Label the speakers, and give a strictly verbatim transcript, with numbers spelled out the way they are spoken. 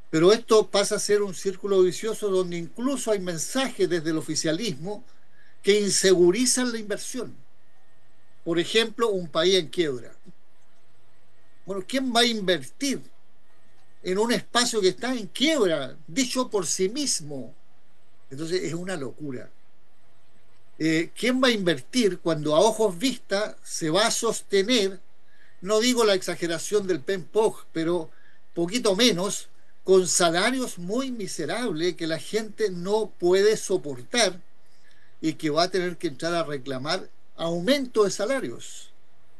Speaker 1: Pero esto pasa a ser un círculo vicioso donde incluso hay mensajes desde el oficialismo que insegurizan la inversión. Por ejemplo, un país en quiebra. Bueno, ¿quién va a invertir en un espacio que está en quiebra, dicho por sí mismo? Entonces es una locura. Eh, ¿quién va a invertir cuando a ojos vistas se va a sostener, no digo la exageración del P E M P O G, pero poquito menos, con salarios muy miserables que la gente no puede soportar y que va a tener que entrar a reclamar aumento de salarios?